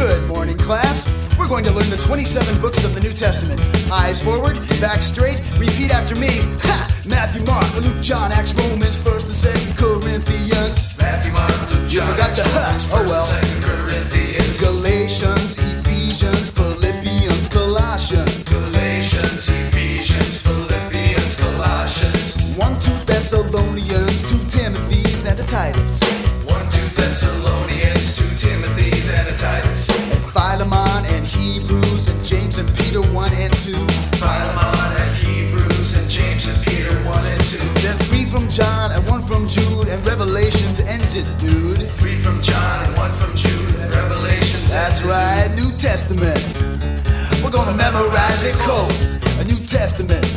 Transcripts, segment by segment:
Good morning, class. We're going to learn the 27 books of the New Testament. Eyes forward, back straight, repeat after me. Ha! Matthew, Mark, Luke, John, Acts, Romans, 1st and 2nd Corinthians. Matthew, Mark, Luke, John, you forgot Acts, the Romans, oh well. 1st and 2nd Corinthians. Galatians, Ephesians, Philippians, Colossians. Galatians, Ephesians, Philippians, Colossians. 1-2 Thessalonians, 2 Timothys, and a Titus. 1-2 Thessalonians, 2 Timothys, and a Titus. And Philemon and Hebrews and James and Peter 1 and 2. Philemon and Hebrews and James and Peter 1 and 2. Then 3 from John and 1 from Jude, and Revelations ends it, dude. 3 from John and 1 from Jude, and Revelations. That's right, New Testament. We're gonna memorize it cold. A New Testament.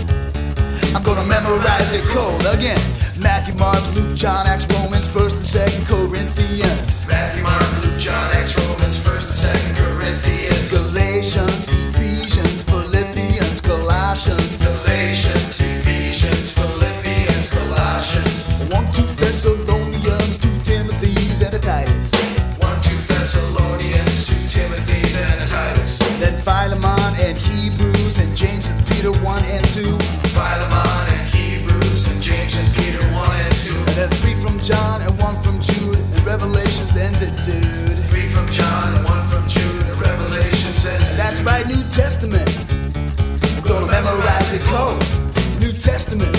I'm gonna memorize it cold again. Matthew, Mark, Luke, John, Acts, Romans, 1st and 2nd Corinthians. Matthew, Mark, Luke, John, Acts, Romans, 1st and 2nd Corinthians. Galatians, Ephesians, Philippians, Colossians. Galatians, Ephesians, Philippians, Colossians. 1-2 Thessalonians, 2 Timothys, and a Titus. 1-2 Thessalonians, 2 Timothys, and a Titus. Then Philemon and Hebrews and James and Peter 1 and 2. Philemon and Hebrews and James and Peter 1 and 2. And then 3 from John and 1 from Jude, and Revelations ends it, dude. 3 from John and 1 from Jude, and Revelations ends it. That's right, New Testament. I'm gonna memorize it cold. New Testament.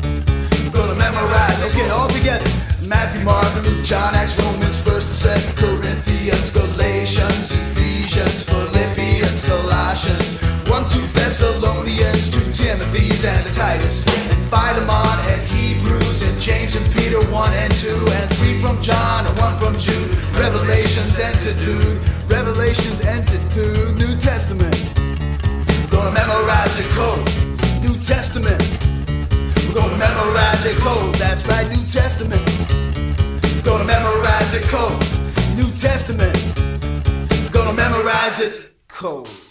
I'm gonna memorize. Okay, all together. Matthew, Mark, Luke, John, Acts, Romans, 1st and 2nd Corinthians, Galatians, Ephesians, Philippians, Colossians. 1-2 Thessalonians, 2 Timothys, and a Titus. And Philemon and Hebrews and James and Peter 1 and 2. And 3 from John and 1 from Jude. Revelations ends it, dude. Revelations ends it, dude. New Testament. Gonna memorize it cold. New Testament. We're gonna memorize it cold. That's right, New Testament. Gonna memorize it cold. New Testament. Gonna memorize it cold.